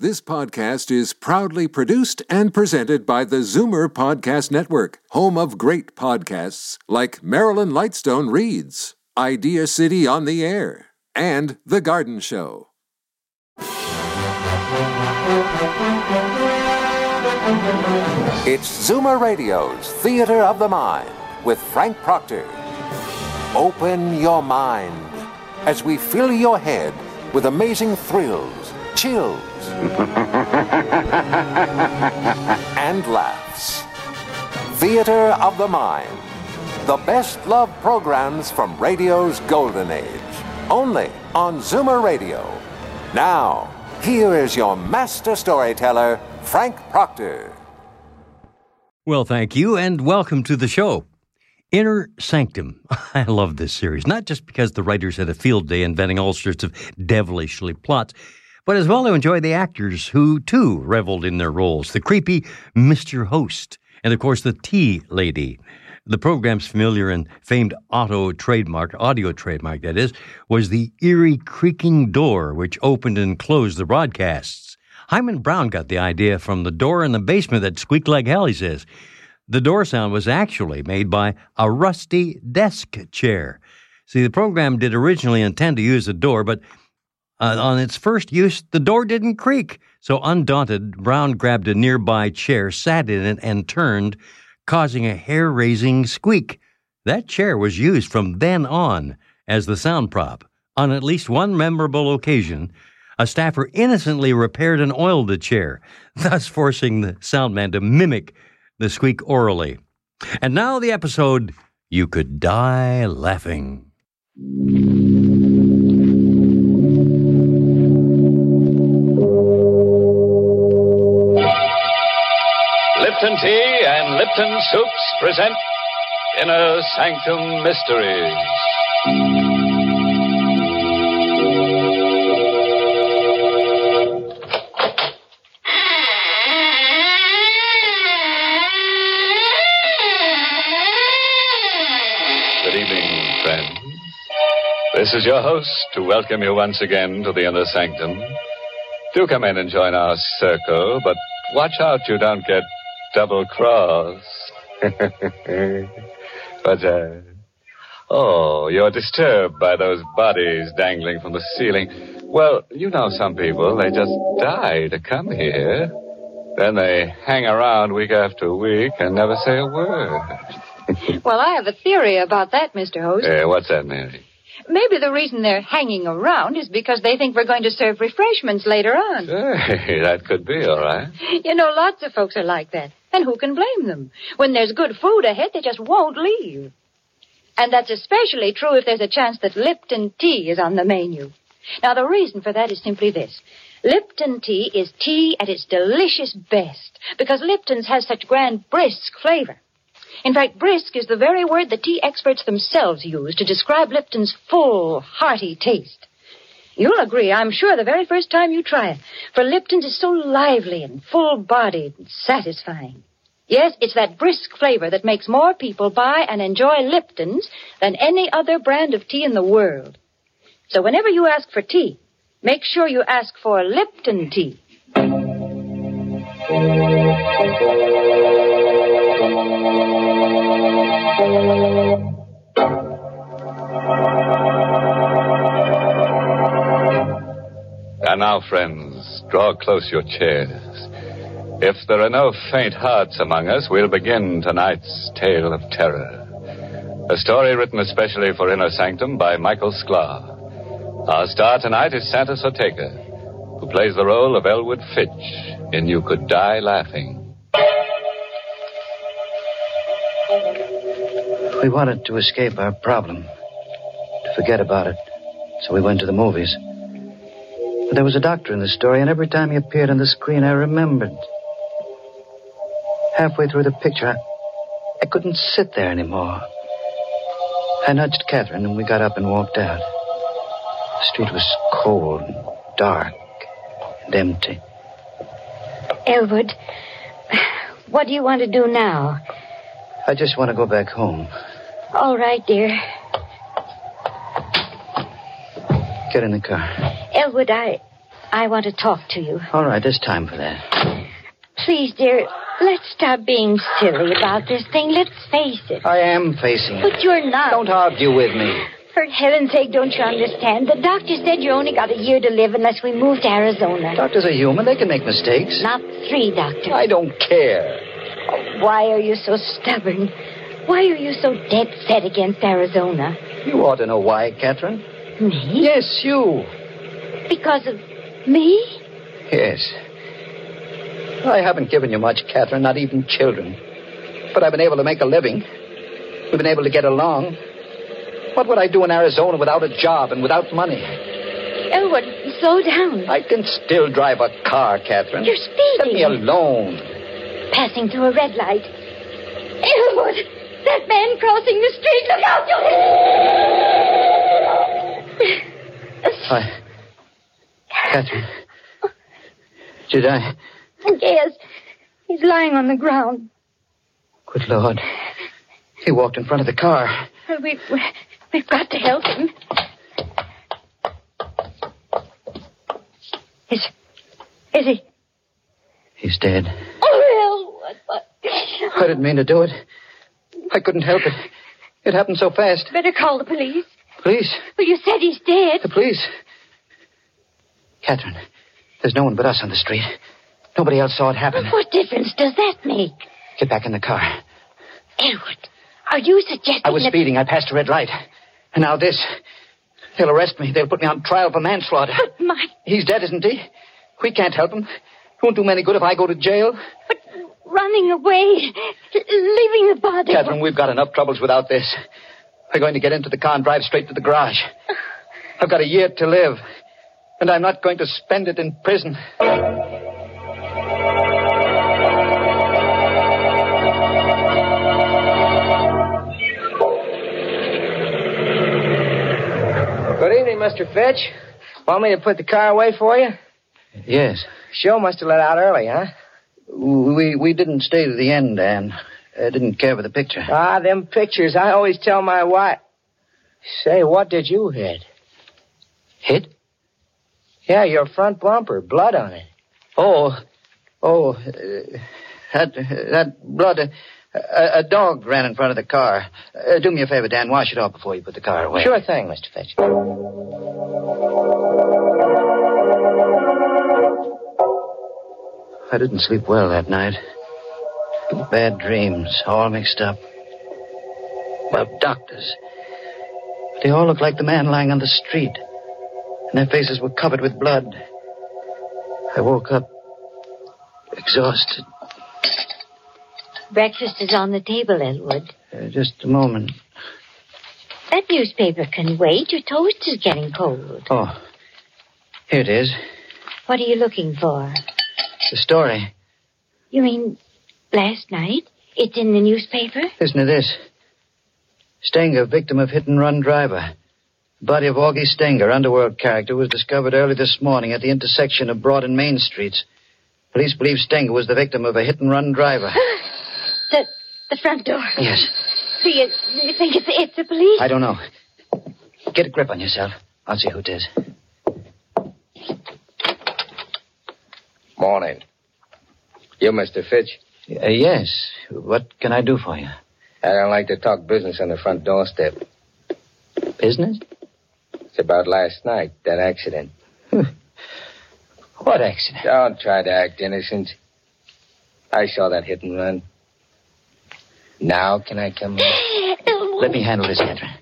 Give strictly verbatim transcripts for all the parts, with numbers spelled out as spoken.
This podcast is proudly produced and presented by the Zoomer Podcast Network, home of great podcasts like Marilyn Lightstone Reads, Idea City on the Air, and The Garden Show. It's Zoomer Radio's Theater of the Mind with Frank Proctor. Open your mind as we fill your head with amazing thrills, chills, and laughs. Theater of the Mind. The best love programs from radio's golden age. Only on Zoomer Radio. Now, here is your master storyteller, Frank Proctor. Well, thank you, and welcome to the show. Inner Sanctum. I love this series, not just because the writers had a field day inventing all sorts of devilishly plots, but as well to enjoy the actors who, too, reveled in their roles. The creepy Mister Host, and, of course, the Tea Lady. The program's familiar and famed auto trademark, audio trademark, that is, was the eerie creaking door which opened and closed the broadcasts. Hyman Brown got the idea from the door in the basement that squeaked like hell, he says. The door sound was actually made by a rusty desk chair. See, the program did originally intend to use a door, but uh, on its first use, the door didn't creak. So undaunted, Brown grabbed a nearby chair, sat in it, and turned, causing a hair-raising squeak. That chair was used from then on as the sound prop. On at least one memorable occasion, a staffer innocently repaired and oiled the chair, thus forcing the sound man to mimic the squeak orally. And now the episode, You Could Die Laughing. Lipton Tea and Lipton Soups present Inner Sanctum Mysteries. Good evening, friends. This is your host to welcome you once again to the Inner Sanctum. Do come in and join our circle, but watch out you don't get double-crossed. But, uh, oh, you're disturbed by those bodies dangling from the ceiling. Well, you know some people, they just die to come here. Then they hang around week after week and never say a word. Well, I have a theory about that, Mister Host. Uh, what's that, Mary? Maybe the reason they're hanging around is because they think we're going to serve refreshments later on. Hey, that could be, all right. You know, lots of folks are like that. And who can blame them? When there's good food ahead, they just won't leave. And that's especially true if there's a chance that Lipton tea is on the menu. Now, the reason for that is simply this. Lipton tea is tea at its delicious best because Lipton's has such grand brisk flavor. In fact, brisk is the very word the tea experts themselves use to describe Lipton's full, hearty taste. You'll agree, I'm sure, the very first time you try it, for Lipton's is so lively and full-bodied and satisfying. Yes, it's that brisk flavor that makes more people buy and enjoy Lipton's than any other brand of tea in the world. So whenever you ask for tea, make sure you ask for Lipton tea. And now, friends, draw close your chairs. If there are no faint hearts among us, we'll begin tonight's tale of terror. A story written especially for Inner Sanctum by Michael Sklar. Our star tonight is Santa Soteca, who plays the role of Elwood Fitch in You Could Die Laughing. We wanted to escape our problem, to forget about it, so we went to the movies. But there was a doctor in the story, and every time he appeared on the screen, I remembered. Halfway through the picture, I, I couldn't sit there anymore. I nudged Catherine, and we got up and walked out. The street was cold and dark and empty. Elwood, what do you want to do now? I just want to go back home. All right, dear. Get in the car. Elwood, I... I want to talk to you. All right, there's time for that. Please, dear, let's stop being silly about this thing. Let's face it. I am facing it. But you're not. Don't argue with me. For heaven's sake, don't you understand? The doctor said you only got a year to live unless we move to Arizona. Doctors are human. They can make mistakes. Not three, Doctor. I don't care. Oh, why are you so stubborn? Why are you so dead set against Arizona? You ought to know why, Catherine. Me? Yes, you. Because of me? Yes. I haven't given you much, Catherine, not even children. But I've been able to make a living. We've been able to get along. What would I do in Arizona without a job and without money? Elwood, slow down. I can still drive a car, Catherine. You're speeding. Let me alone. Passing through a red light. Elwood, that man crossing the street. Look out, you... I... Catherine. Did I... Yes. He's lying on the ground. Good Lord. He walked in front of the car. We've, we've got to help him. Is, is he? He's dead. Oh, Elwood. What? I didn't mean to do it. I couldn't help it. It happened so fast. Better call the police. Police? Well, you said he's dead. The police? Catherine, there's no one but us on the street. Nobody else saw it happen. What difference does that make? Get back in the car. Elwood, are you suggesting I was that... speeding. I passed a red light. And now this. They'll arrest me. They'll put me on trial for manslaughter. But my... He's dead, isn't he? We can't help him. It won't do me any good if I go to jail. But running away, leaving the body... Catherine, we've got enough troubles without this. We're going to get into the car and drive straight to the garage. I've got a year to live. And I'm not going to spend it in prison. Good evening, Mister Fitch. Want me to put the car away for you? Yes. Show must have let out early, huh? We we didn't stay to the end, Ann. I didn't care for the picture. Ah, them pictures. I always tell my wife. Say, what did you hit? Hit? Yeah, your front bumper. Blood on it. Oh. Oh. Uh, that, that blood. Uh, a, a dog ran in front of the car. Uh, do me a favor, Dan. Wash it off before you put the car away. Sure thing, Mister Fitch. I didn't sleep well that night. Bad dreams, all mixed up. About doctors. They all looked like the man lying on the street. And their faces were covered with blood. I woke up exhausted. Breakfast is on the table, Elwood. Uh, just a moment. That newspaper can wait. Your toast is getting cold. Oh, here it is. What are you looking for? The story. You mean last night? It's in the newspaper? Listen to this. Stenger, victim of hit-and-run driver. The body of Augie Stenger, underworld character, was discovered early this morning at the intersection of Broad and Main Streets. Police believe Stenger was the victim of a hit-and-run driver. the the front door. Yes. Do you, do you think it's, it's the police? I don't know. Get a grip on yourself. I'll see who it is. Morning. You, Mister Fitch? Uh, yes. What can I do for you? I don't like to talk business on the front doorstep. Business? It's about last night, that accident. What accident? Don't try to act innocent. I saw that hit and run. Now can I come in? Let me handle this, Catherine.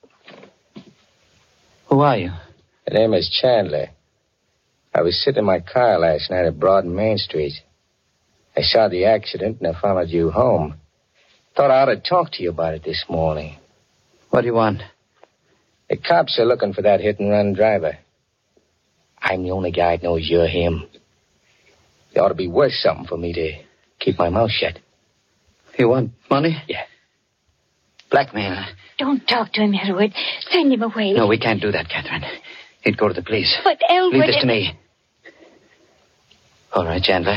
Who are you? The name is Chandler. I was sitting in my car last night at Broad and Main Street. I saw the accident and I followed you home. Thought I ought to talk to you about it this morning. What do you want? The cops are looking for that hit-and-run driver. I'm the only guy that knows you're him. It ought to be worth something for me to keep my mouth shut. You want money? Yeah. Blackmail. Don't talk to him, Elwood. Send him away. No, we can't do that, Catherine. He'd go to the police. But Elwood... Leave this to me. All right, Chandler.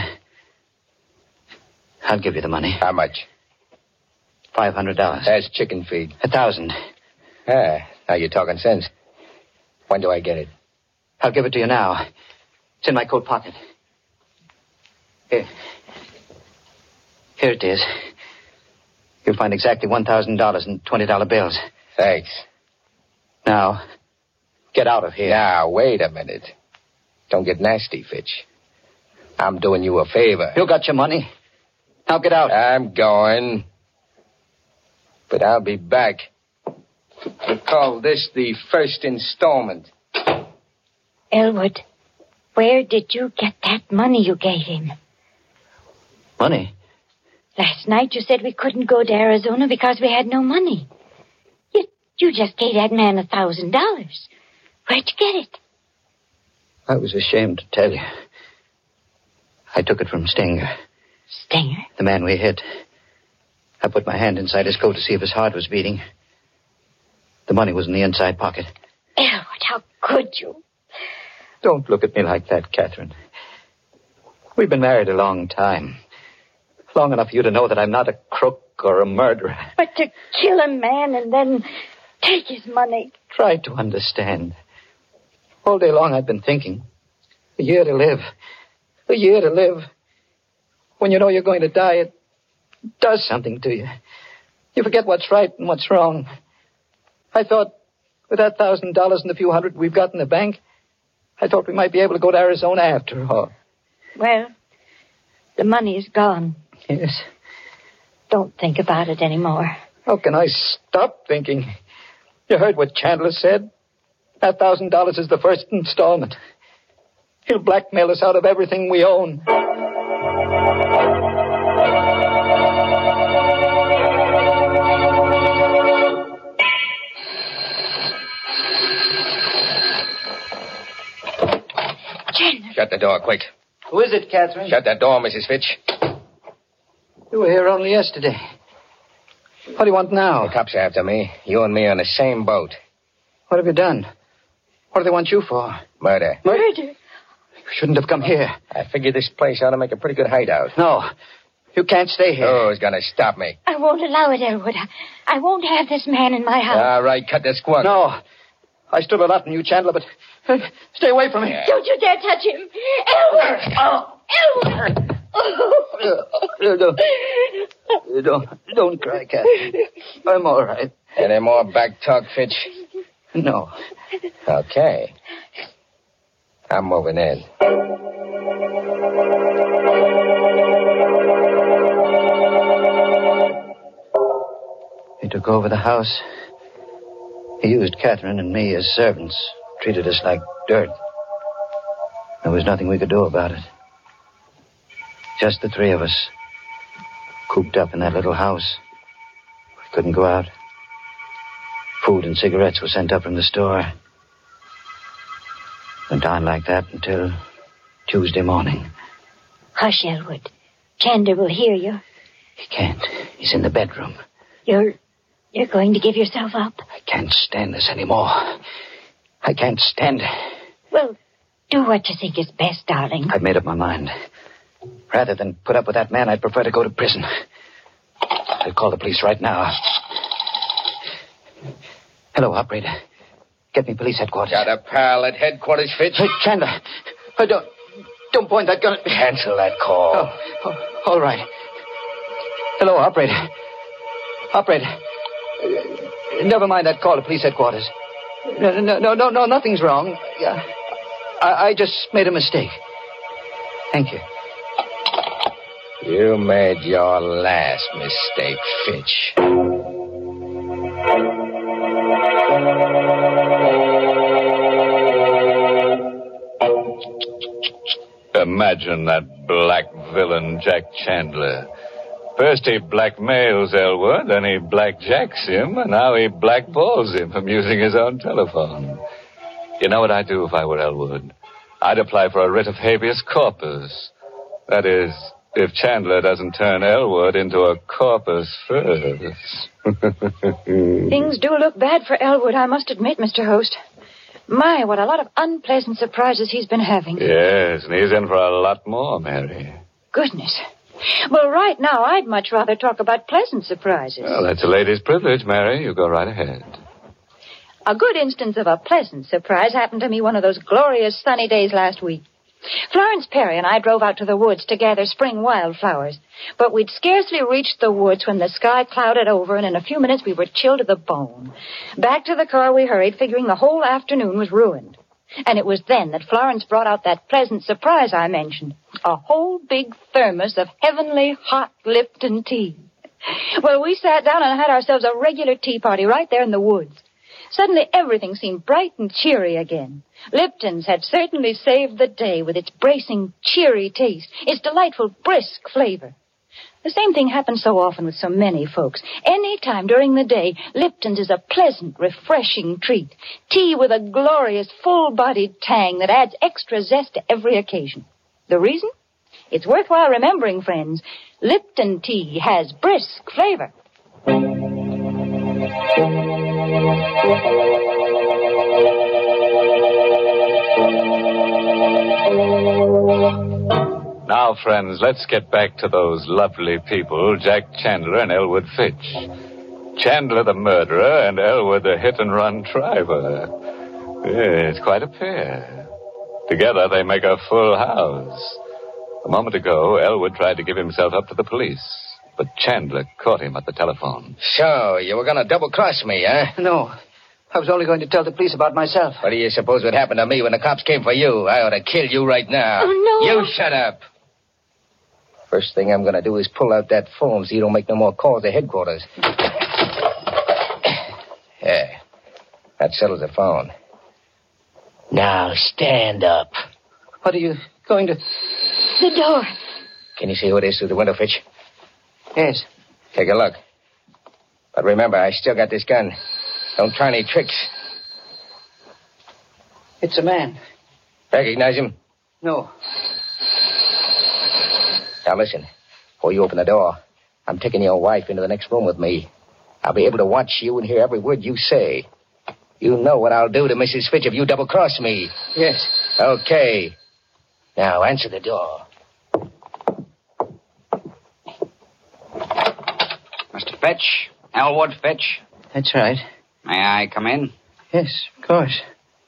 I'll give you the money. How much? Five hundred dollars. That's chicken feed. A thousand. Ah, now you're talking sense. When do I get it? I'll give it to you now. It's in my coat pocket. Here. Here it is. You'll find exactly one thousand dollars in twenty dollar bills. Thanks. Now, get out of here. Now, wait a minute. Don't get nasty, Fitch. I'm doing you a favor. You got your money. Now get out. I'm going. But I'll be back. We call this the first installment. Elwood, where did you get that money you gave him? Money? Last night you said we couldn't go to Arizona because we had no money. You, you just gave that man a thousand dollars. Where'd you get it? I was ashamed to tell you. I took it from Stinger. Stinger? The man we hit. I put my hand inside his coat to see if his heart was beating. The money was in the inside pocket. Elwood, how could you? Don't look at me like that, Catherine. We've been married a long time. Long enough for you to know that I'm not a crook or a murderer. But to kill a man and then take his money. Try to understand. All day long I've been thinking. A year to live. A year to live. When you know you're going to die, it does something to you. You forget what's right and what's wrong. I thought, with that thousand dollars and the few hundred we've got in the bank, I thought we might be able to go to Arizona after all. Well, the money's gone. Yes. Don't think about it anymore. How can I stop thinking? You heard what Chandler said? That thousand dollars is the first installment. He'll blackmail us out of everything we own. Chandler. Shut the door, quick. Who is it, Catherine? Shut that door, Missus Fitch. You were here only yesterday. What do you want now? The cops are after me. You and me on the same boat. What have you done? What do they want you for? Murder. Murder? You shouldn't have come here. I figured this place ought to make a pretty good hideout. No. You can't stay here. Who's going to stop me? I won't allow it, Elwood. I, I won't have this man in my house. All right, cut the squawk. No. I stood a lot from you, Chandler, but uh, stay away from me. Yeah. Don't you dare touch him. Elwood! Oh, Elwood! You don't, you don't, don't cry, Catherine. I'm all right. Any more back talk, Fitch? No. Okay. I'm moving in. He took over the house. He used Catherine and me as servants, treated us like dirt. There was nothing we could do about it. Just the three of us, cooped up in that little house. We couldn't go out. Food and cigarettes were sent up from the store. Went on like that until Tuesday morning. Hush, Elwood. Chandler will hear you. He can't. He's in the bedroom. You're... you're going to give yourself up? I can't stand this anymore. I can't stand it. Well, do what you think is best, darling. I've made up my mind. Rather than put up with that man, I'd prefer to go to prison. I'll call the police right now. Hello, operator. Get me police headquarters. Got a pal at headquarters, Fitch? Hey, Chandler. I don't... Don't point that gun at me. Cancel that call. Oh, oh, all right. Hello, operator. Operator. Uh, never mind that call to police headquarters. No, no, no, no, no nothing's wrong. Yeah, I, I just made a mistake. Thank you. You made your last mistake, Fitch. Imagine that black villain, Jack Chandler. First he blackmails Elwood, then he blackjacks him, and now he blackballs him from using his own telephone. You know what I'd do if I were Elwood? I'd apply for a writ of habeas corpus. That is, if Chandler doesn't turn Elwood into a corpus first. Things do look bad for Elwood, I must admit, Mister Host. My, what a lot of unpleasant surprises he's been having. Yes, and he's in for a lot more, Mary. Goodness. Well, right now, I'd much rather talk about pleasant surprises. Well, that's a lady's privilege, Mary. You go right ahead. A good instance of a pleasant surprise happened to me one of those glorious sunny days last week. Florence Perry and I drove out to the woods to gather spring wildflowers. But we'd scarcely reached the woods when the sky clouded over, and in a few minutes we were chilled to the bone. Back to the car we hurried, figuring the whole afternoon was ruined. And it was then that Florence brought out that pleasant surprise I mentioned. A whole big thermos of heavenly hot Lipton tea. Well, we sat down and had ourselves a regular tea party right there in the woods. Suddenly everything seemed bright and cheery again. Lipton's had certainly saved the day with its bracing, cheery taste, its delightful, brisk flavor. The same thing happens so often with so many folks. Any time during the day, Lipton's is a pleasant, refreshing treat. Tea with a glorious, full-bodied tang that adds extra zest to every occasion. The reason? It's worthwhile remembering, friends. Lipton tea has brisk flavor. Now, friends, let's get back to those lovely people, Jack Chandler and Elwood Fitch. Chandler the murderer and Elwood the hit-and-run driver. Yeah, it's quite a pair. Together they make a full house. A moment ago, Elwood tried to give himself up to the police, but Chandler caught him at the telephone. So, you were going to double-cross me, huh? No. I was only going to tell the police about myself. What do you suppose would happen to me when the cops came for you? I ought to kill you right now. Oh, no. You shut up. First thing I'm going to do is pull out that phone so you don't make no more calls to headquarters. Yeah. That settles the phone. Now, stand up. What are you going to... The door. Can you see who it is through the window, Fitch? Yes. Take a look. But remember, I still got this gun. Don't try any tricks. It's a man. Recognize him? No. Now listen. Before you open the door, I'm taking your wife into the next room with me. I'll be able to watch you and hear every word you say. You know what I'll do to Missus Fitch if you double-cross me. Yes. Okay. Now, answer the door. Mister Fitch? Elwood Fitch? That's right. May I come in? Yes, of course.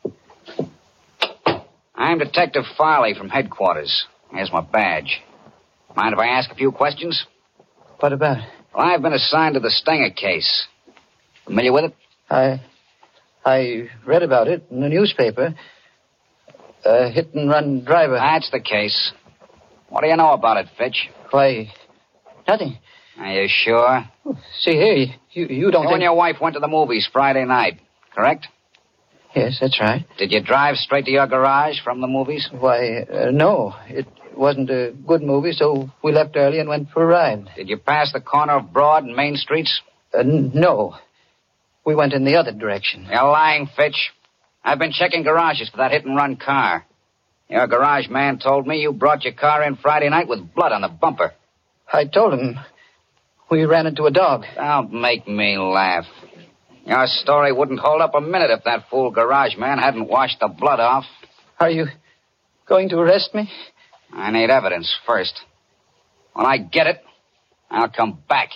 I'm Detective Farley from headquarters. Here's my badge. Mind if I ask a few questions? What about? Well, I've been assigned to the Stenger case. Familiar with it? I... I read about it in the newspaper. A hit-and-run driver. That's the case. What do you know about it, Fitch? Why, nothing. Are you sure? See here, you, you don't You think... and your wife went to the movies Friday night, correct? Yes, that's right. Did you drive straight to your garage from the movies? Why, uh, no. It wasn't a good movie, so we left early and went for a ride. Did you pass the corner of Broad and Main Streets? Uh, n- no. We went in the other direction. You're lying, Fitch. I've been checking garages for that hit-and-run car. Your garage man told me you brought your car in Friday night with blood on the bumper. I told him we ran into a dog. Don't make me laugh. Your story wouldn't hold up a minute if that fool garage man hadn't washed the blood off. Are you going to arrest me? I need evidence first. When I get it, I'll come back.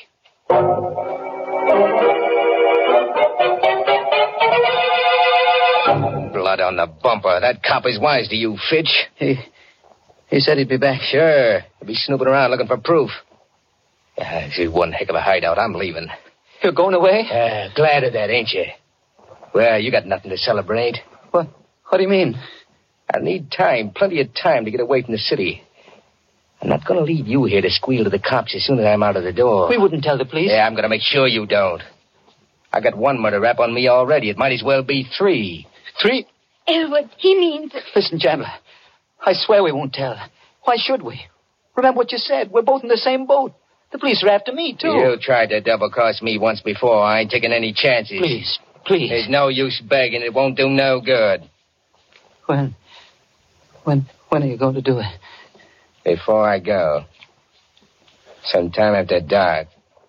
Blood on the bumper. That cop is wise to you, Fitch. He he said he'd be back. Sure. He'll be snooping around looking for proof. Yeah, this is one heck of a hideout. I'm leaving. You're going away? Yeah, glad of that, ain't you? Well, you got nothing to celebrate. What? What do you mean? I need time, plenty of time to get away from the city. I'm not going to leave you here to squeal to the cops as soon as I'm out of the door. We wouldn't tell the police. Yeah, I'm going to make sure you don't. I got one murder rap on me already. It might as well be three. Three? Elwood, he means... Listen, Chandler. I swear we won't tell. Why should we? Remember what you said. We're both in the same boat. The police are after me, too. You tried to double-cross me once before. I ain't taking any chances. Please, please. There's no use begging. It won't do no good. When? When, when are you going to do it? Before I go. Sometime after dark.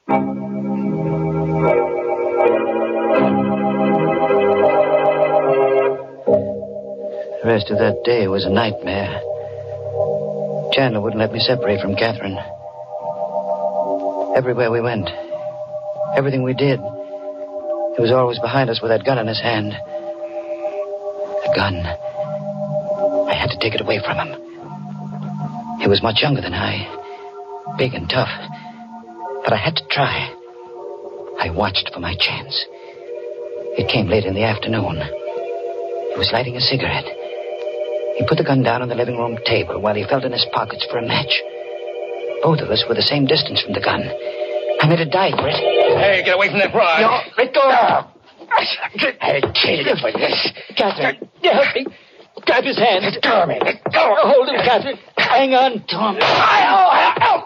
The rest of that day was a nightmare. Chandler wouldn't let me separate from Catherine. Everywhere we went, everything we did, he was always behind us with that gun in his hand. The gun. I had to take it away from him. He was much younger than I, big and tough. But I had to try. I watched for my chance. It came late in the afternoon. He was lighting a cigarette. He put the gun down on the living room table while he felt in his pockets for a match. Both of us were the same distance from the gun. I made a dive for it. Hey, get away from that rod. No, let go. I cheated you for this. Catherine, help me. Grab his hand. Let go of me. Let go. Hold him, Catherine. Hang on to him. I,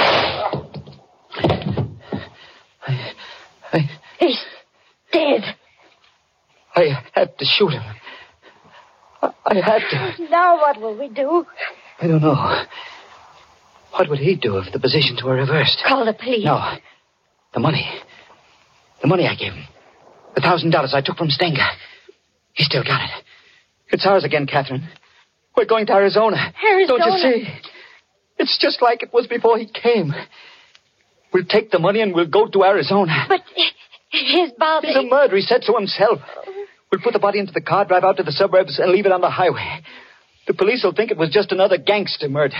I, He's dead. I had to shoot him. I had to. Now what will we do? I don't know. What would he do if the positions were reversed? Call the police. No. The money. The money I gave him. The thousand dollars I took from Stenger. He still got it. It's ours again, Catherine. We're going to Arizona. Arizona? Don't you see? It's just like it was before he came. We'll take the money and we'll go to Arizona. But his body... He's a murderer, he said so himself. We'll put the body into the car, drive out to the suburbs, and leave it on the highway. The police will think it was just another gangster murder.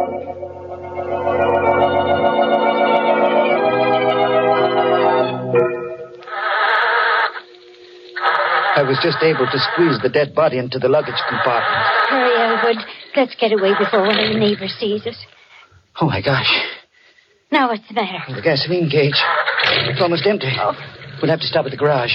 I was just able to squeeze the dead body into the luggage compartment. Hurry, Elwood. Let's get away before one of the neighbors sees us. Oh, my gosh. Now what's the matter? The gasoline gauge. It's almost empty. Oh. We'll have to stop at the garage.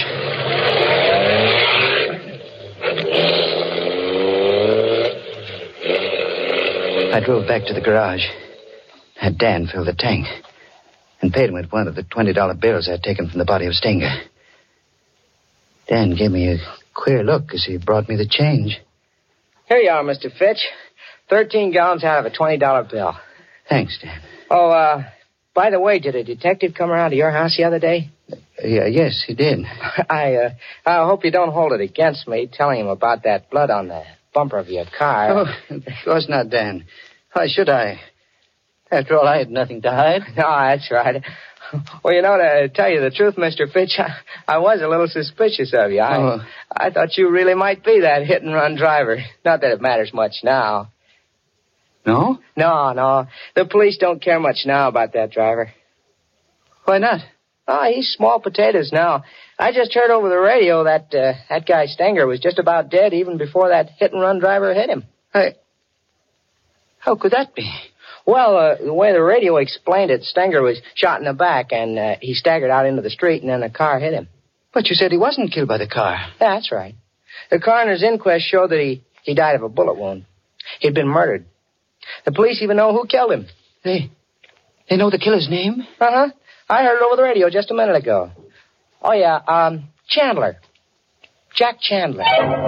I drove back to the garage. Had Dan fill the tank. And paid him with one of the twenty dollar bills I'd taken from the body of Stenger. Dan gave me a queer look as he brought me the change. Here you are, Mister Fitch. Thirteen gallons out of a twenty dollar bill. Thanks, Dan. Oh, uh, by the way, did a detective come around to your house the other day? Uh, yeah, yes, he did. I, uh, I hope you don't hold it against me, telling him about that blood on the bumper of your car. Oh, of course not, Dan. Why should I? After all, I had nothing to hide. No, that's right. Well, you know, to tell you the truth, Mister Fitch, I, I was a little suspicious of you. I, Oh. I thought you really might be that hit-and-run driver. Not that it matters much now. No? No, no. The police don't care much now about that driver. Why not? Oh, he's small potatoes now. I just heard over the radio that uh, that guy Stenger was just about dead even before that hit-and-run driver hit him. Hey, how could that be? Well, uh, the way the radio explained it, Stenger was shot in the back, and uh, he staggered out into the street, and then the car hit him. But you said he wasn't killed by the car. Yeah, that's right. The coroner's inquest showed that he, he died of a bullet wound. He'd been murdered. The police even know who killed him. They, they know the killer's name? Uh-huh. I heard it over the radio just a minute ago. Oh, yeah, um, Chandler. Jack Chandler.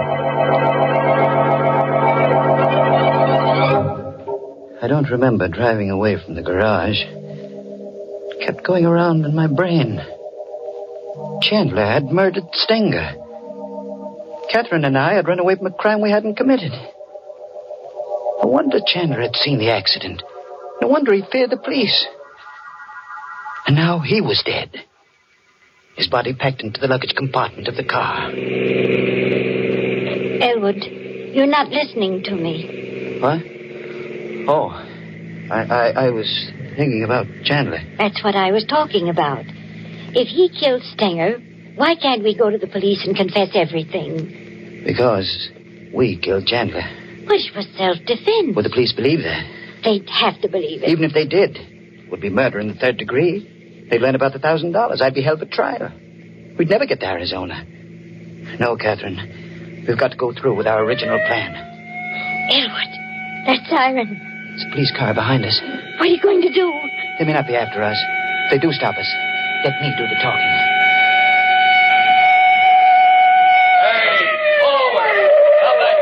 I don't remember driving away from the garage. It kept going around in my brain. Chandler had murdered Stenger. Catherine and I had run away from a crime we hadn't committed. No wonder Chandler had seen the accident. No wonder he feared the police. And now he was dead. His body packed into the luggage compartment of the car. Elwood, you're not listening to me. What? Oh, I, I, I was thinking about Chandler. That's what I was talking about. If he killed Stenger, why can't we go to the police and confess everything? Because we killed Chandler. Which was self-defense. Would the police believe that? They'd have to believe it. Even if they did, it would be murder in the third degree. They'd learn about the thousand dollars. I'd be held for trial. We'd never get to Arizona. No, Catherine. We've got to go through with our original plan. Elwood, that siren. It's a police car behind us. What are you going to do? They may not be after us. If they do stop us, let me do the talking. Hey, forward! Stop that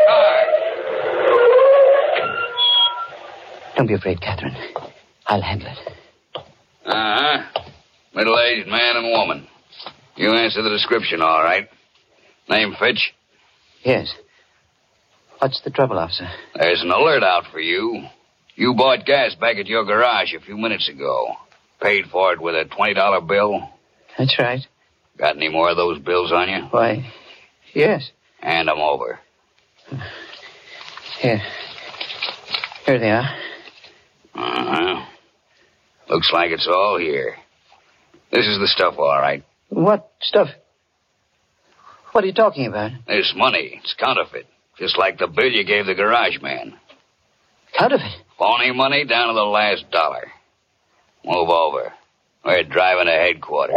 car! Don't be afraid, Catherine. I'll handle it. Uh-huh. Middle-aged man and woman. You answer the description, all right. Name Fitch? Yes. What's the trouble, officer? There's an alert out for you. You bought gas back at your garage a few minutes ago. Paid for it with a twenty dollar bill. That's right. Got any more of those bills on you? Why, yes. Hand them over. Here. Here they are. Uh-huh. Looks like it's all here. This is the stuff, all right. What stuff? What are you talking about? This money. It's counterfeit. Just like the bill you gave the garage man. Counterfeit? Phony money down to the last dollar. Move over. We're driving to headquarters.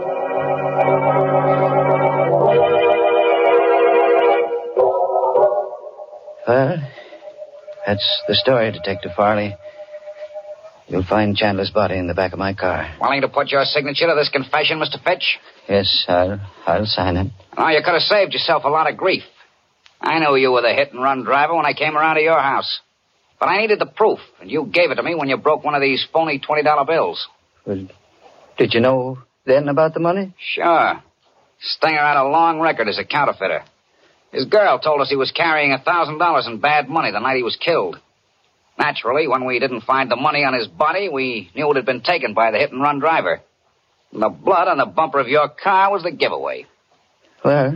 Well, that's the story, Detective Farley. You'll find Chandler's body in the back of my car. Willing to put your signature to this confession, Mister Fitch? Yes, I'll, I'll sign it. Oh, you could have saved yourself a lot of grief. I knew you were the hit-and-run driver when I came around to your house. But I needed the proof, and you gave it to me when you broke one of these phony twenty dollar bills. Well, did you know then about the money? Sure. Stinger had a long record as a counterfeiter. His girl told us he was carrying one thousand dollars in bad money the night he was killed. Naturally, when we didn't find the money on his body, we knew it had been taken by the hit-and-run driver. And the blood on the bumper of your car was the giveaway. Well,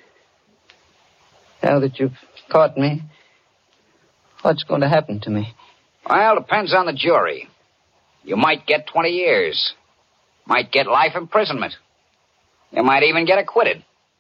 now that you've caught me, what's going to happen to me? Well, depends on the jury. You might get twenty years. Might get life imprisonment. You might even get acquitted.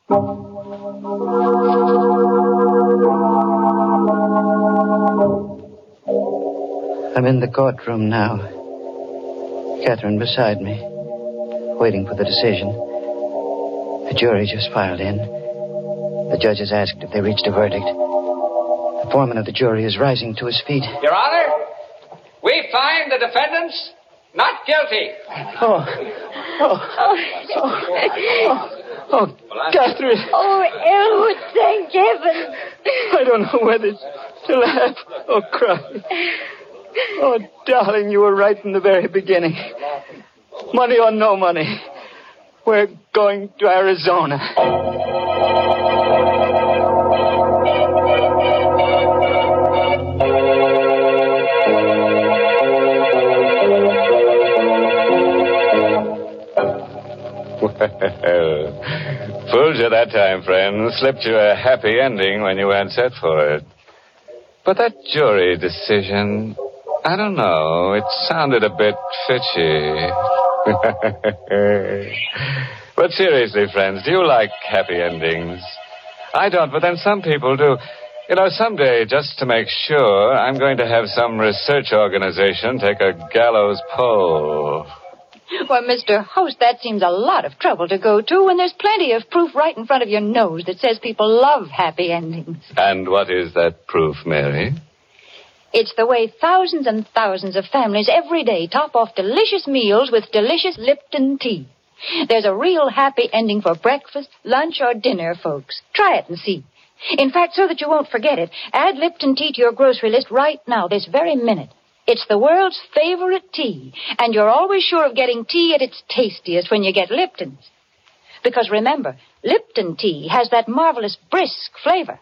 I'm in the courtroom now. Catherine beside me, waiting for the decision. The jury just filed in. The judge has asked if they reached a verdict. The foreman of the jury is rising to his feet. Your Honor, we find the defendants not guilty. Oh, oh, oh, oh, oh, Catherine. Oh, Elwood, thank heaven. I don't know whether to laugh or cry. Oh, darling, you were right in the very beginning. Money or no money, we're going to Arizona. Well, fooled you that time, friend. Slipped you a happy ending when you weren't set for it. But that jury decision, I don't know. It sounded a bit fishy. But seriously, friends, do you like happy endings? I don't, but then some people do. You know, someday, just to make sure, I'm going to have some research organization take a gallows poll. Well, Mister Host, that seems a lot of trouble to go to when there's plenty of proof right in front of your nose that says people love happy endings. And what is that proof, Mary? It's the way thousands and thousands of families every day top off delicious meals with delicious Lipton tea. There's a real happy ending for breakfast, lunch, or dinner, folks. Try it and see. In fact, so that you won't forget it, add Lipton tea to your grocery list right now, this very minute. It's the world's favorite tea, and you're always sure of getting tea at its tastiest when you get Lipton's. Because remember, Lipton tea has that marvelous brisk flavor.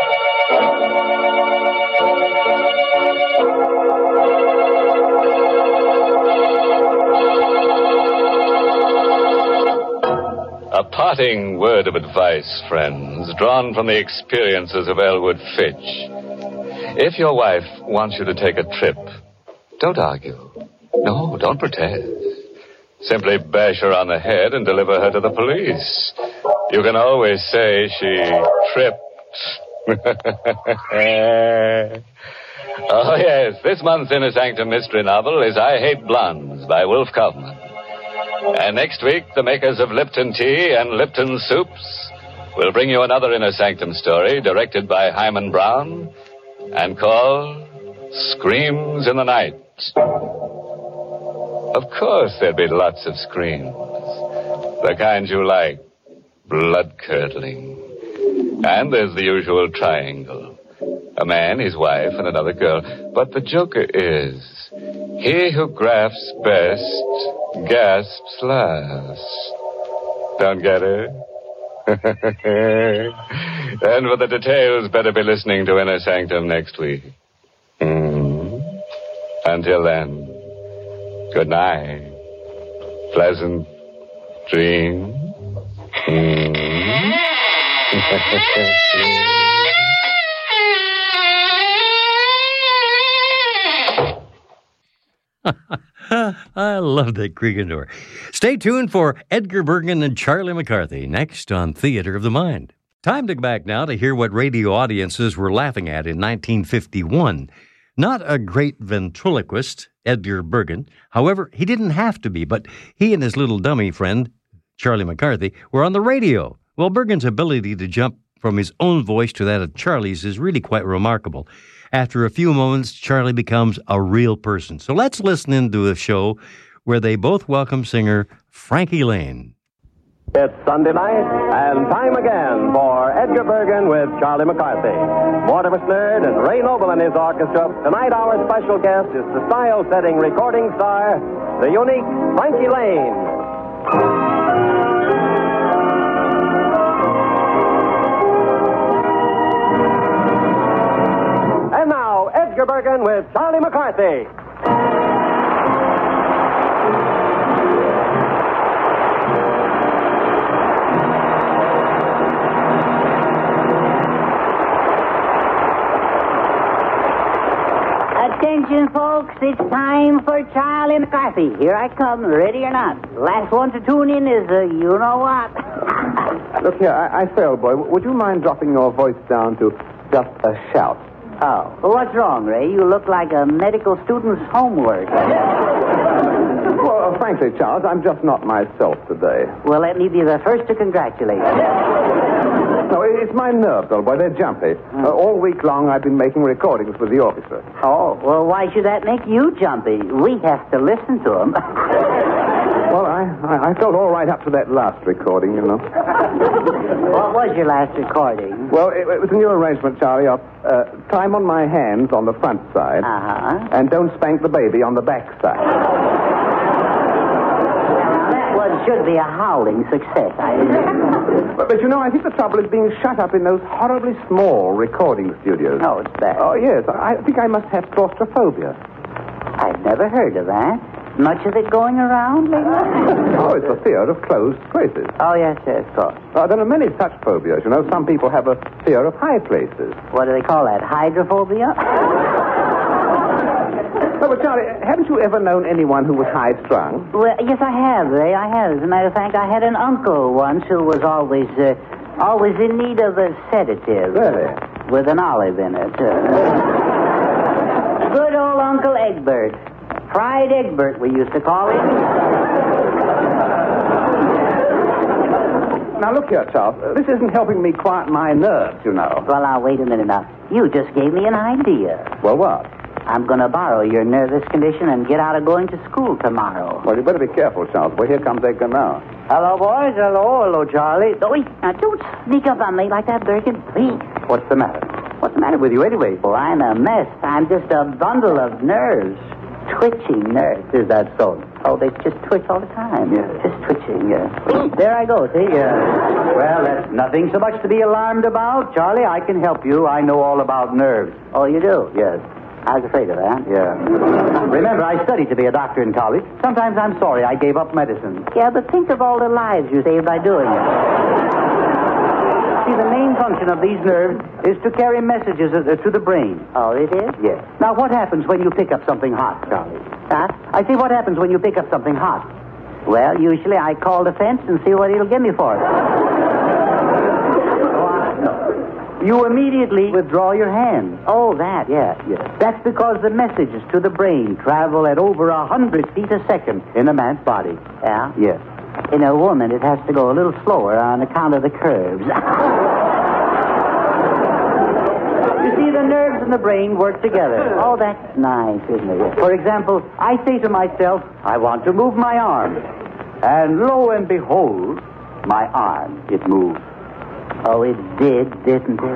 A parting word of advice, friends, drawn from the experiences of Elwood Fitch. If your wife wants you to take a trip, don't argue. No, don't protest. Simply bash her on the head and deliver her to the police. You can always say she tripped. Oh, yes, this month's Inner Sanctum mystery novel is I Hate Blondes by Wolf Kaufman. And next week, the makers of Lipton Tea and Lipton Soups will bring you another Inner Sanctum story directed by Hyman Brown and called Screams in the Night. Of course, there'll be lots of screams. The kind you like. Blood-curdling. And there's the usual triangle. A man, his wife, and another girl. But the joker is, he who grasps best, gasps last. Don't get it? And for the details, better be listening to Inner Sanctum next week. Mm. Until then, good night. Pleasant dreams. Mm. I love that creaking door. Stay tuned for Edgar Bergen and Charlie McCarthy next on Theater of the Mind. Time to go back now to hear what radio audiences were laughing at in nineteen fifty-one. Not a great ventriloquist, Edgar Bergen. However, he didn't have to be, but he and his little dummy friend, Charlie McCarthy, were on the radio. Well, Bergen's ability to jump from his own voice to that of Charlie's is really quite remarkable. After a few moments, Charlie becomes a real person. So let's listen into a show where they both welcome singer Frankie Lane. It's Sunday night, and time again for Edgar Bergen with Charlie McCarthy. Mortimer Snerd and Ray Noble and his orchestra. Tonight our special guest is the style-setting recording star, the unique Frankie Lane. And now, Edgar Bergen with Charlie McCarthy. Attention, folks, it's time for Charlie McCarthy. Here I come, ready or not. Last one to tune in is, uh, you know what. Look here, I, I failed, boy. Would you mind dropping your voice down to just a shout? Oh, well, what's wrong, Ray? You look like a medical student's homework. Well, frankly, Charles, I'm just not myself today. Well, let me be the first to congratulate you. No, it's my nerves, old boy. They're jumpy. Uh, all week long, I've been making recordings with the orchestra. Oh, well, why should that make you jumpy? We have to listen to them. Well, I, I, I felt all right up to that last recording, you know. What was your last recording? Well, it, it was a new arrangement, Charlie, of uh, time on my hands on the front side. Uh-huh. And don't spank the baby on the back side. Should be a howling success. I... but, but, you know, I think the trouble is being shut up in those horribly small recording studios. Oh, it's bad. Oh, yes. I think I must have claustrophobia. I've never heard of that. Much of it going around lately? Oh, it's a fear of closed places. Oh, yes, yes, of course. Uh, there are many such phobias. You know, some people have a fear of high places. What do they call that? Hydrophobia? Oh, but Charlie, haven't you ever known anyone who was high-strung? Well, yes, I have, Ray. I have. As a matter of fact, I had an uncle once who was always, uh, always in need of a sedative. Really? With an olive in it. Uh, good old Uncle Egbert. Fried Egbert, we used to call him. Now, look here, Charles. Uh, this isn't helping me quiet my nerves, you know. Well, now, wait a minute now. You just gave me an idea. Well, what? I'm going to borrow your nervous condition and get out of going to school tomorrow. Well, you better be careful, Charles. Well, here comes Edgar now. Hello, boys. Hello. Hello, Charlie. Oh, wait. Now, don't sneak up on me like that, Bergen. Please. What's the matter? What's the matter with you anyway? Well, I'm a mess. I'm just a bundle of nerves. Twitching nerves. Is that so? Oh, they just twitch all the time. Yeah. Just twitching. Yeah. There I go, see? Uh, Well, that's nothing so much to be alarmed about. Charlie, I can help you. I know all about nerves. oh, you do? Yes. I was afraid of that. Yeah. Remember, I studied to be a doctor in college. Sometimes I'm sorry I gave up medicine. Yeah, but think of all the lives you saved by doing it. See, the main function of these nerves is to carry messages uh, to the brain. Oh, it is? Yes. Now, what happens when you pick up something hot, Charlie? Huh? I say, what happens when you pick up something hot? Well, usually I call the fence and see what he'll give me for it. You immediately withdraw your hand. Oh, that, yeah. Yes. That's because the messages to the brain travel at over a hundred feet a second in a man's body. Yeah? Yes. In a woman, it has to go a little slower on account of the curves. You see, the nerves in the brain work together. Oh, that's nice, isn't it? For example, I say to myself, I want to move my arm. And lo and behold, my arm, it moves. Oh, it did, didn't it?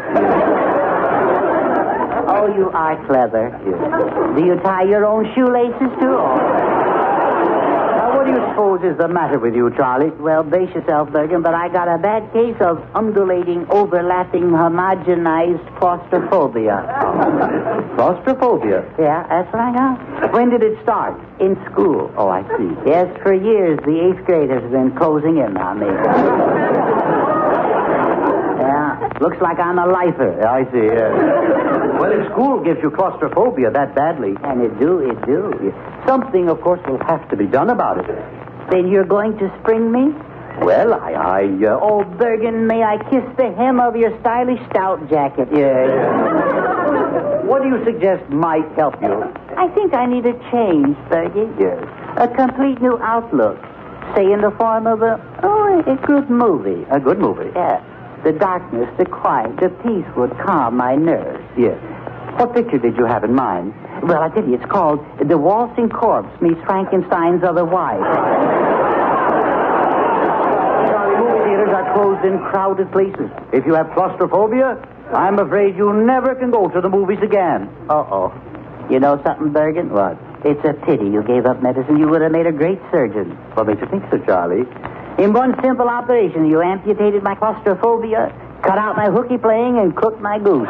Oh, you are clever. Yes. Do you tie your own shoelaces, too? Now, what do you suppose is the matter with you, Charlie? Well, brace yourself, Bergen, but I got a bad case of undulating, overlapping, homogenized claustrophobia. Claustrophobia? Yeah, that's what I got. When did it start? In school. Oh, I see. Yes, for years, the eighth graders have been closing in on me. Yeah. Looks like I'm a lifer. I see, yeah. Well, if school gives you claustrophobia that badly... And it do, it do. Something, of course, will have to be done about it. Then you're going to spring me? Well, I... I uh... Oh, Bergen, may I kiss the hem of your stylish stout jacket? Yeah, yeah. What do you suggest might help you? I think I need a change, Bergen. Yes. A complete new outlook. Say in the form of a... Oh, a good movie. A good movie? Yeah. The darkness, the quiet, the peace would calm my nerves. Yes. What picture did you have in mind? Well, I tell you, it's called The Waltzing Corpse Meets Frankenstein's Other Wife. Charlie, movie theaters are closed in crowded places. If you have claustrophobia, I'm afraid you never can go to the movies again. Uh-oh. You know something, Bergen? What? It's a pity you gave up medicine. You would have made a great surgeon. What makes you think so, Charlie? In one simple operation, you amputated my claustrophobia, cut out my hooky playing, and cooked my goose.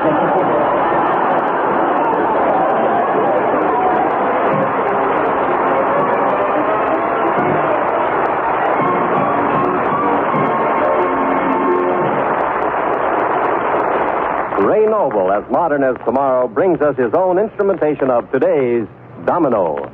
Ray Noble, as modern as tomorrow, brings us his own instrumentation of today's Domino.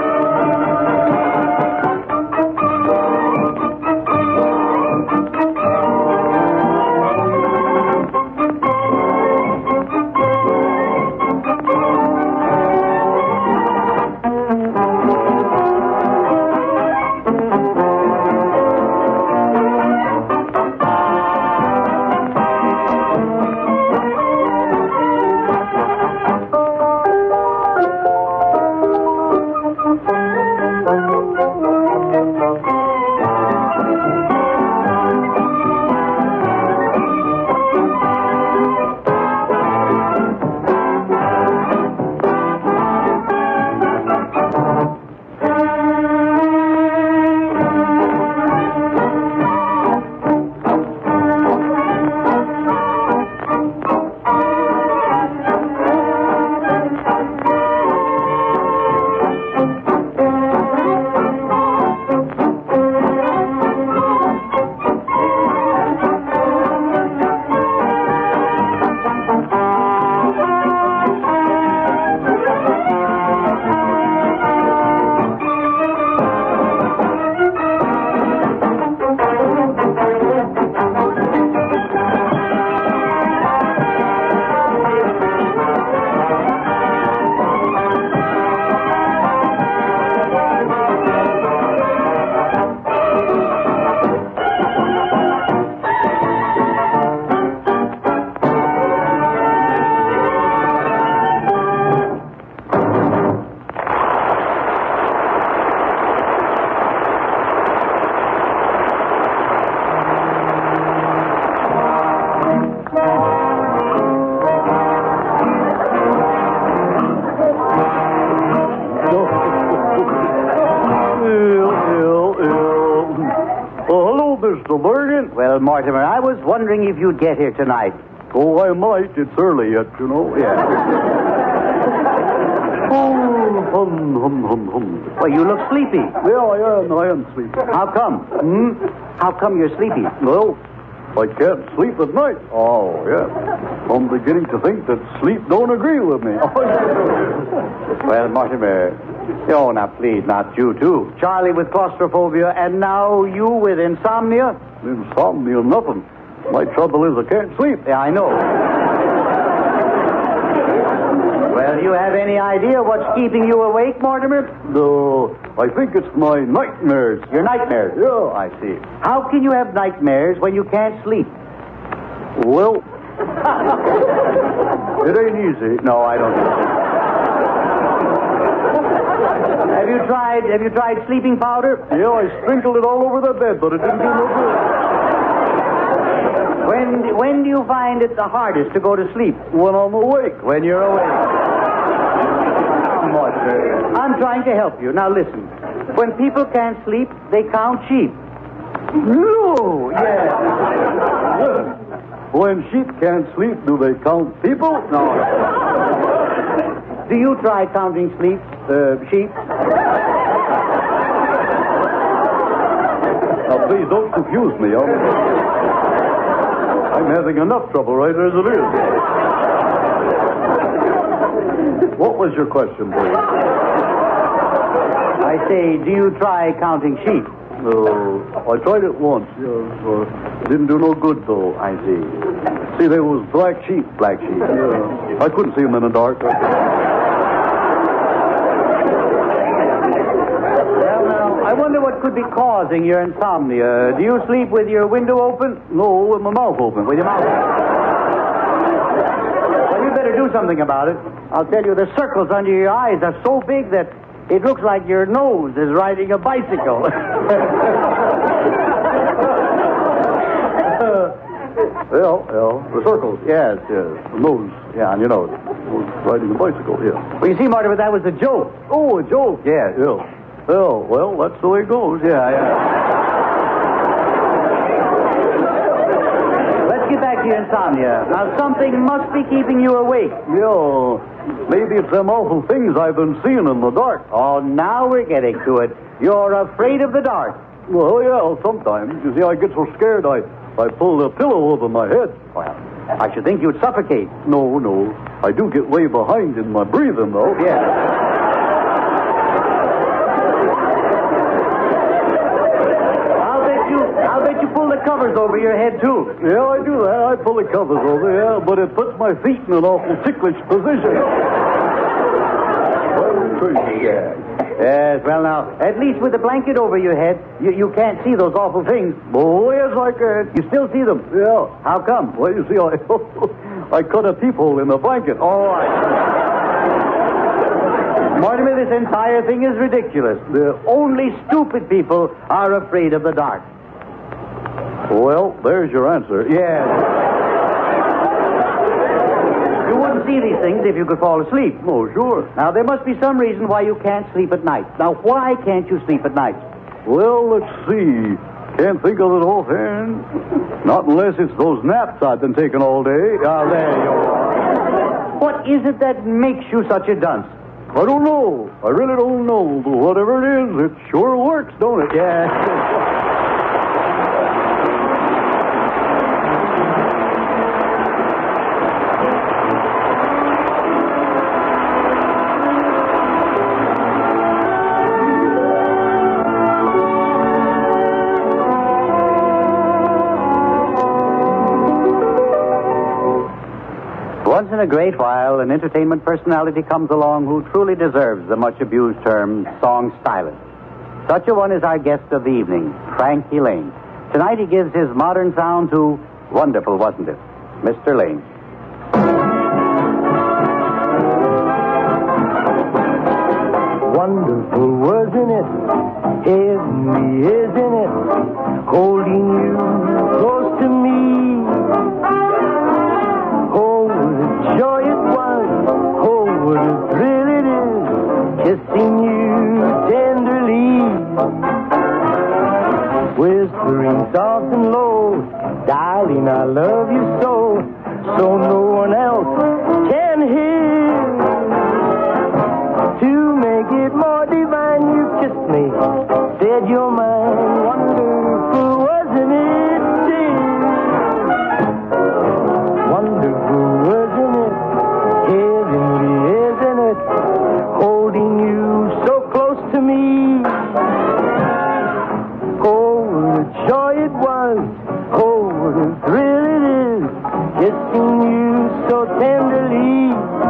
Well, Mortimer, I was wondering if you'd get here tonight. Oh, I might. It's early yet, you know. Yeah. Oh, hum, hum, hum, hum. Well, you look sleepy. Yeah, I am. I am sleepy. How come? Hmm? How come you're sleepy? Well, I can't sleep at night. Oh. Yeah. I'm beginning to think that sleep don't agree with me. Well, Mortimer... Oh, now, please, not you, too. Charlie with claustrophobia, and now you with insomnia? Insomnia, nothing. My trouble is I can't sleep. Yeah, I know. Well, do you have any idea what's keeping you awake, Mortimer? No, I think it's my nightmares. Your nightmares? Yeah. I see. How can you have nightmares when you can't sleep? Well, it ain't easy. No, I don't think so. Have you tried, have you tried sleeping powder? Yeah, I sprinkled it all over the bed, but it didn't do no good. When, when do you find it the hardest to go to sleep? When I'm awake. When you're awake. I'm trying to help you. Now listen. When people can't sleep, they count sheep. No, yes. When sheep can't sleep, do they count people? No. Do you try counting sleep, uh, sheep? Now, please don't confuse me. I'm... I'm having enough trouble right as it is. What was your question, please? I say, do you try counting sheep? No, I tried it once. Yes, uh, didn't do no good, though. I see. See, there was black sheep. Black sheep. Yeah. I couldn't see them in the dark. Well, now, I wonder what could be causing your insomnia. Do you sleep with your window open? No, with my mouth open. With your mouth open. Well, you better do something about it. I'll tell you, the circles under your eyes are so big that it looks like your nose is riding a bicycle. Well, well, the circles. Yes, yes. The nose. Yeah, on your nose. Riding a bicycle, yeah. Well, you see, Mortimer, that was a joke. Oh, a joke? Yes. Yeah. Well, well, that's the way it goes. Yeah, yeah. Let's get back to your insomnia. Now, something must be keeping you awake. Yeah. Maybe it's them awful things I've been seeing in the dark. Oh, now we're getting to it. You're afraid of the dark. Well, yeah, sometimes. You see, I get so scared I, I pull the pillow over my head. Well, I should think you'd suffocate. No, no. I do get way behind in my breathing, though. Yeah. I'll bet you, I'll bet you pull the covers over your head, too. Yeah, I do that. I pull the covers over, yeah, but it puts my feet in an awful ticklish position. Yeah. Yes, well, now, at least with the blanket over your head, you, you can't see those awful things. Oh, yes, I can. You still see them? Yeah. How come? Well, you see, I, I cut a peephole in the blanket. Oh, I... Mortimer, this entire thing is ridiculous. The only stupid people are afraid of the dark. Well, there's your answer. Yes. You wouldn't see these things if you could fall asleep. Oh, sure. Now, there must be some reason why you can't sleep at night. Now, why can't you sleep at night? Well, let's see. Can't think of it offhand. Not unless it's those naps I've been taking all day. Ah, there you are. What is it that makes you such a dunce? I don't know. I really don't know. But whatever it is, it sure works, don't it? Yes. Once in a great while, an entertainment personality comes along who truly deserves the much-abused term song stylist. Such a one is our guest of the evening, Frankie Lane. Tonight he gives his modern sound to Wonderful, Wasn't It? Mister Lane. Wonderful, wasn't it? Heavenly, isn't it? Holding you close to me. Joy it was, oh, what a thrill it is, kissing you tenderly, whispering soft and low, darling, I love you so, so no one else can hear. To make it more divine, you kissed me, said you're mine, wonderful, wasn't it, dear? Wonderful, wasn't it? Heavenly, isn't it? Holding you so close to me. Oh, what a joy it was. Oh, what a thrill it is. Kissing you so tenderly.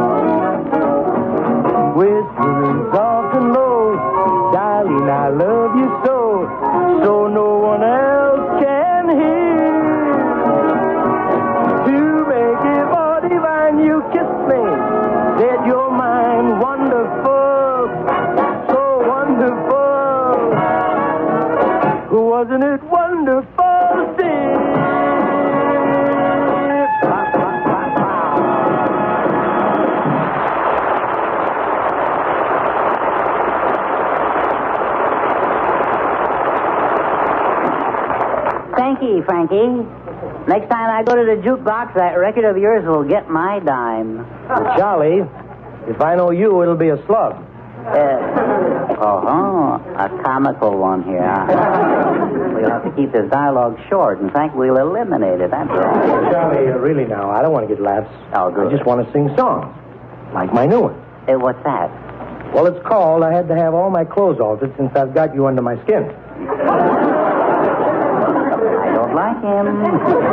Whispering soft and low. Darling, I love you so. So no one else can hear. To make it more divine, you kissed me. Said you're mine, wonderful, so wonderful. Wasn't it wonderful, dear? Thank you, Frankie. Next time I go to the jukebox, that record of yours will get my dime. Charlie, if I know you, it'll be a slug. Uh, Oh, a comical one here. We'll have to keep this dialogue short. In fact, we'll eliminate it, that's all. Charlie, uh, really now, I don't want to get laughs. Oh, good. I just want to sing songs. Like my new one. Hey, what's that? Well, it's called I Had to Have All My Clothes Altered Since I've Got You Under My Skin. I don't like him.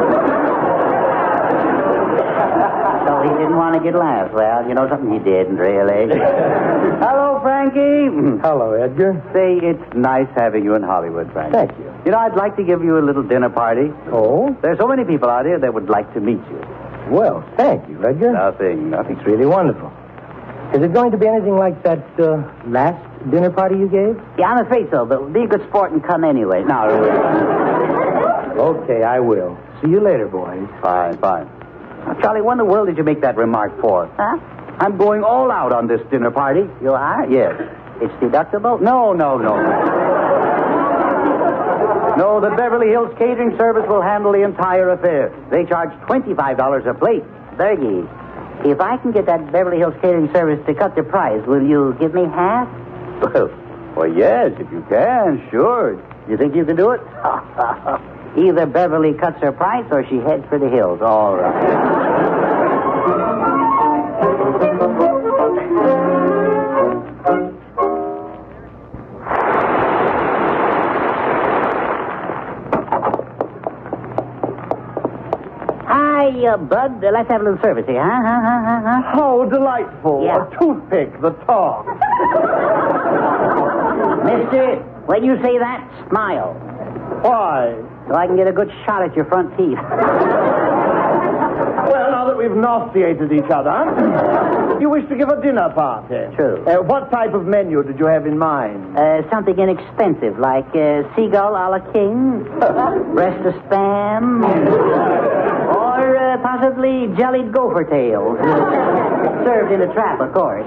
So he didn't want to get laughs. Well, you know something, he didn't, really. Hello, Frankie. Hello, Edgar. Say, it's nice having you in Hollywood, Frankie. Thank you. You know, I'd like to give you a little dinner party. Oh? There's so many people out here that would like to meet you. Well, thank you, Edgar. Nothing, nothing. It's really wonderful. Is it going to be anything like that uh, last dinner party you gave? Yeah, I'm afraid so, but be a good sport and come anyway. No. Okay, I will. See you later, boys. Fine, fine. Now, Charlie, what in the world did you make that remark for? Huh? I'm going all out on this dinner party. You are? Yes. It's deductible? No, no, no. No, the Beverly Hills Catering Service will handle the entire affair. They charge twenty-five dollars a plate. Bergie, if I can get that Beverly Hills Catering Service to cut the price, will you give me half? Well, well, yes, if you can, sure. You think you can do it? Either Beverly cuts her price or she heads for the hills. All right. Hi, uh, Bud. Uh, let's have a little service here, huh? huh, huh, huh, huh? How delightful. Yeah. A toothpick, the top. Mister, when you say that, smile. Why? So I can get a good shot at your front teeth. Well, now that we've nauseated each other, you wish to give a dinner party. True. Uh, what type of menu did you have in mind? Uh, something inexpensive, like uh, seagull a la king, breast of spam, or uh, possibly jellied gopher tails. Served in a trap, of course.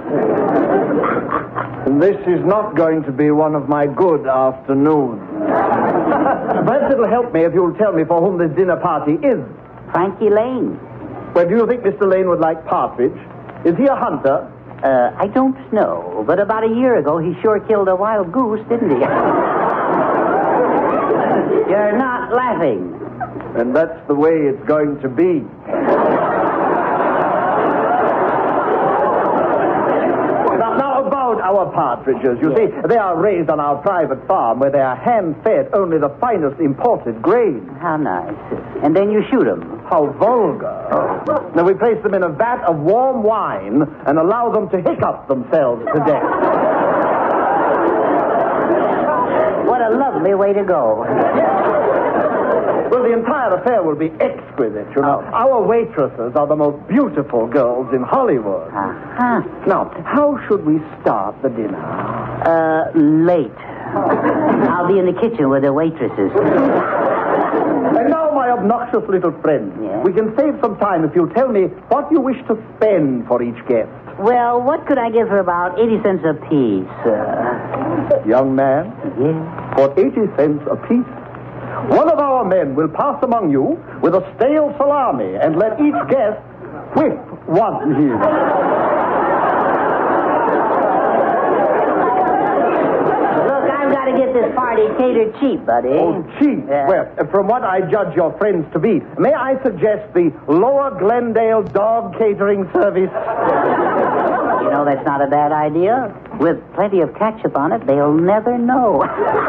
This is not going to be one of my good afternoons. Perhaps it'll help me if you'll tell me for whom this dinner party is. Frankie Lane. Well, do you think Mister Lane would like partridge? Is he a hunter? Uh, I don't know, but about a year ago he sure killed a wild goose, didn't he? You're not laughing. And that's the way it's going to be. now, now, about our partridges. You Yes. see, they are raised on our private farm where they are hand-fed only the finest imported grain. How nice. And then you shoot them. How vulgar. Now, we place them in a vat of warm wine and allow them to hiccup themselves to death. What a lovely way to go. Well, the entire affair will be exquisite, you know. Oh. Our waitresses are the most beautiful girls in Hollywood. Uh-huh. Now, how should we start the dinner? Uh, late. I'll be in the kitchen with the waitresses. And now, my obnoxious little friend, Yeah? we can save some time if you tell me what you wish to spend for each guest. Well, what could I give her about eighty cents apiece? Uh, Young man, yeah. for eighty cents apiece, one of our men will pass among you with a stale salami and let each guest whiff one. Look, I've got to get this party catered cheap, buddy. Oh, cheap. Yeah. Well, from what I judge your friends to be, may I suggest the Lower Glendale Dog Catering Service? You know, that's not a bad idea. With plenty of ketchup on it, they'll never know.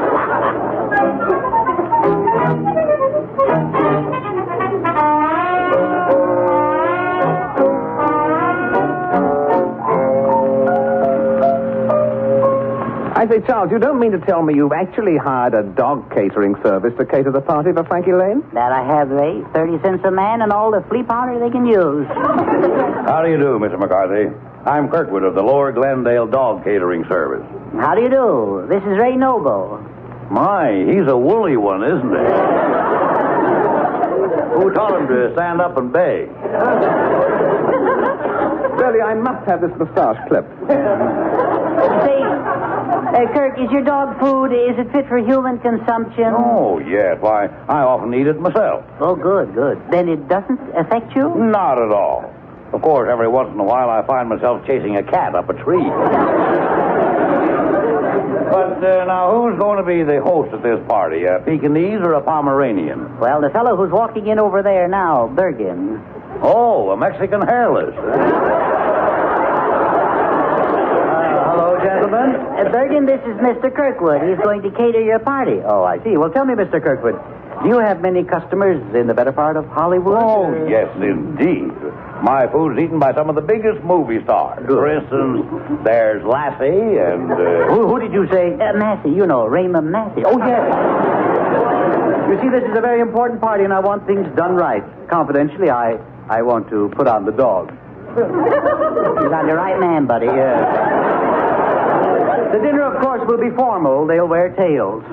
I say, Charles, you don't mean to tell me you've actually hired a dog catering service to cater the party for Frankie Lane? That I have, Ray. Thirty cents a man and all the flea powder they can use. How do you do, Mister McCarthy? I'm Kirkwood of the Lower Glendale Dog Catering Service. How do you do? This is Ray Noble. My, he's a woolly one, isn't he? Who taught him to stand up and beg? Really, I must have this moustache clipped. Say, uh, Kirk, is your dog food, is it fit for human consumption? Oh, yes. Why, I often eat it myself. Oh, good, good. Then it doesn't affect you? Not at all. Of course, every once in a while I find myself chasing a cat up a tree. But uh, now, who's going to be the host at this party? A Pekingese or a Pomeranian? Well, the fellow who's walking in over there now, Bergen. Oh, a Mexican hairless. Gentlemen, uh, Bergen, this is Mister Kirkwood. He's going to cater your party. Oh, I see. Well, tell me, Mister Kirkwood, do you have many customers in the better part of Hollywood? Oh, or... yes, indeed. My food's eaten by some of the biggest movie stars. Good. For instance, there's Lassie and... Uh... Who, who did you say? Uh, Massey, you know, Raymond Massey. Oh, yes. You see, this is a very important party, and I want things done right. Confidentially, I, I want to put on the dog. He's on the right man, buddy. Uh... The dinner, of course, will be formal. They'll wear tails.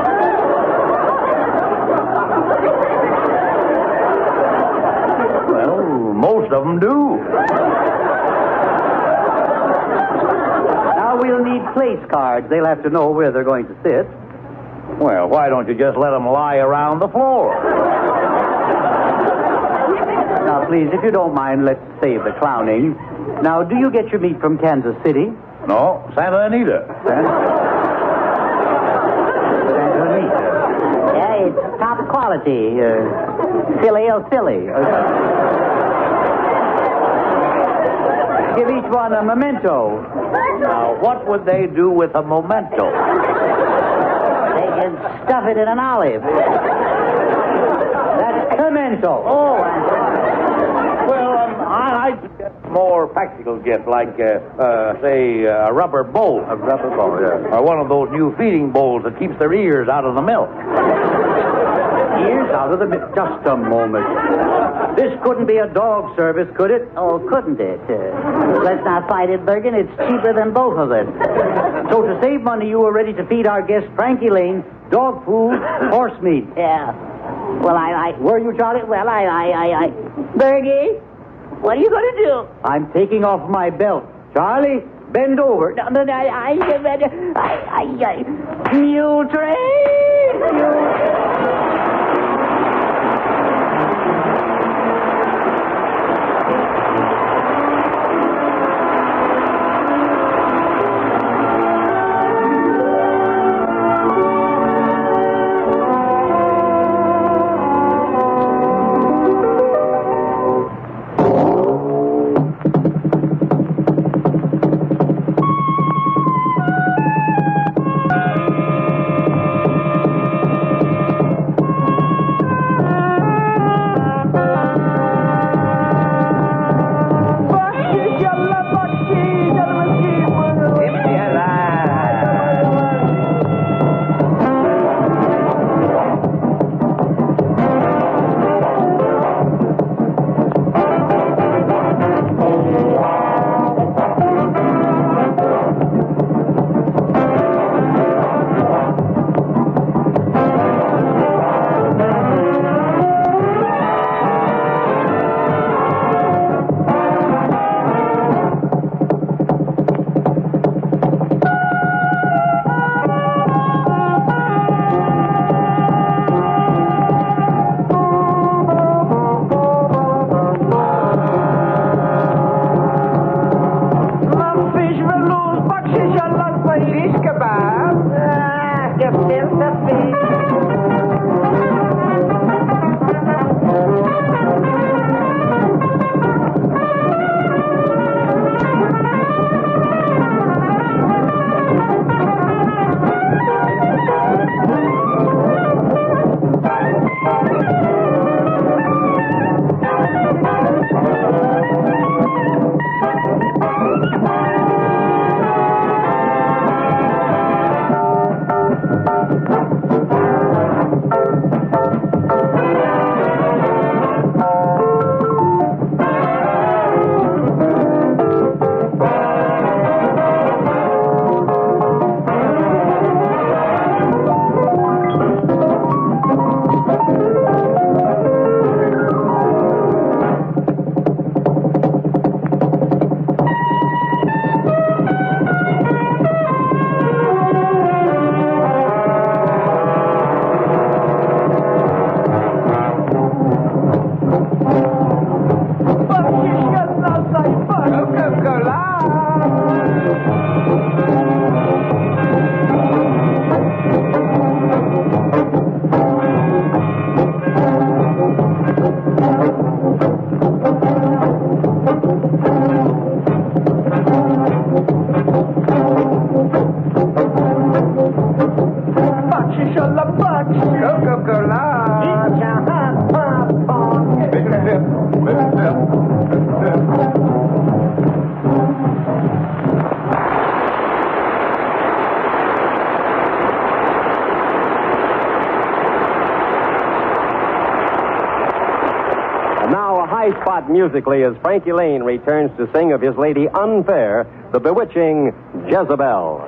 Well, most of them do. Now we'll need place cards. They'll have to know where they're going to sit. Well, why don't you just let them lie around the floor? Now, please, if you don't mind, let's save the clowning. Now, do you get your meat from Kansas City? No, Santa Anita. Santa Anita. Yeah, it's top quality. Uh, Philly oh Philly. Uh, give each one a memento. Now, what would they do with a memento? They can stuff it in an olive. That's memento. Oh, I'm Well, um, I, I'd suggest more practical gift, like, uh, uh, say, uh, a rubber bowl. A rubber bowl, yeah. Or one of those new feeding bowls that keeps their ears out of the milk. Ears out of the milk? Just a moment. This couldn't be a dog service, could it? Oh, couldn't it? Uh, let's not fight it, Bergen. It's cheaper than both of them. So to save money, you were ready to feed our guest, Frankie Lane, dog food, horse meat. Yeah. Well, I, I... Were you, Charlie? Well, I, I, I, I... Bergie, what are you going to do? I'm taking off my belt. Charlie, bend over. No, no, no, I, I, I, I, I, mule train, mule... Shalabach, shalabach, Coca-Cola. It's a hot popcorn. Make it sip, make it sip, make it sip. Now, a high spot musically as Frankie Lane returns to sing of his lady Unfair, the bewitching Jezebel.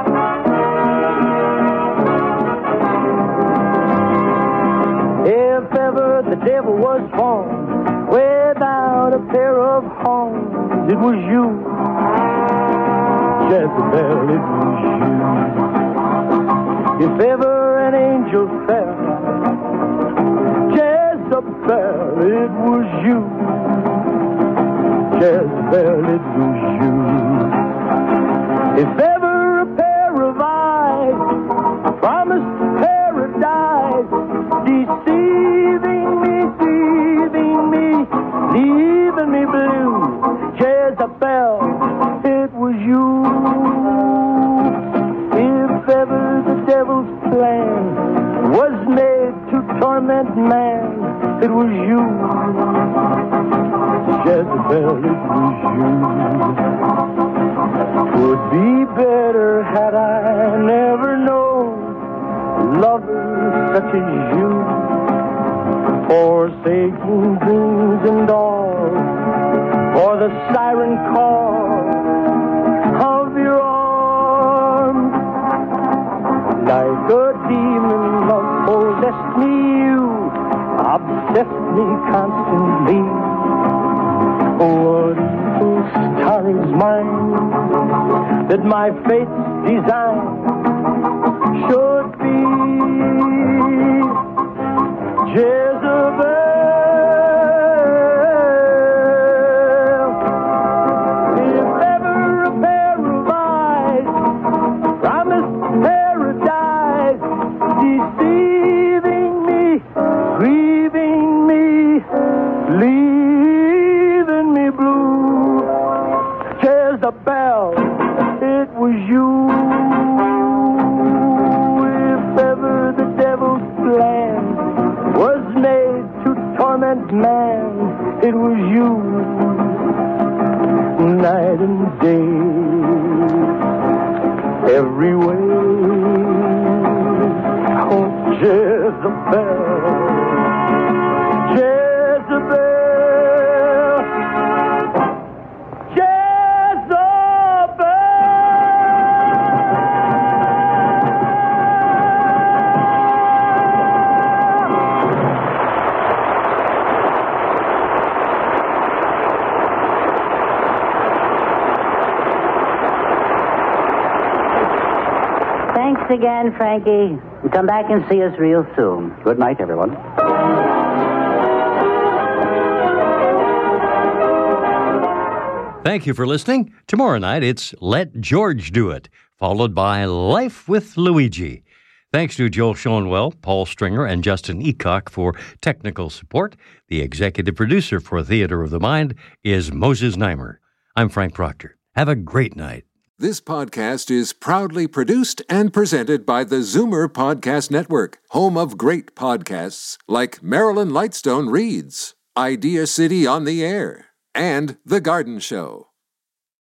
If ever the devil was born without a pair of horns, it was you, Jezebel, it was you. If ever an angel fell, Jezebel, it was you. Jezebel, it was you. If ever a pair of eyes promised paradise, deceiving me, deceiving me, leaving me blue, Jezebel, it was you. If ever the devil's plan was made to torment man, it was you, Jezebel, it was you. 'Twould be better had I never known lovers such as you, forsaking dreams and all for the siren call of your arms. Like a demon, love possessed me, you obsessed me constantly. What evil star is mine that my fate's design should be Jezebel? If ever a pair of eyes promised paradise, deceiving me, grieving me, leaving me blue, Jezebel, it was you. If ever the devil's plan was made to torment man, it was you. Night and day, every way. Oh, Jezebel, Jezebel, Thanks again, Frankie. Come back and see us real soon. Good night, everyone. Thank you for listening. Tomorrow night, it's Let George Do It, followed by Life with Luigi. Thanks to Joel Schoenwell, Paul Stringer, and Justin Eacock for technical support. The executive producer for Theater of the Mind is Moses Neimer. I'm Frank Proctor. Have a great night. This podcast is proudly produced and presented by the Zoomer Podcast Network, home of great podcasts like Marilyn Lightstone Reads, Idea City on the Air, and The Garden Show.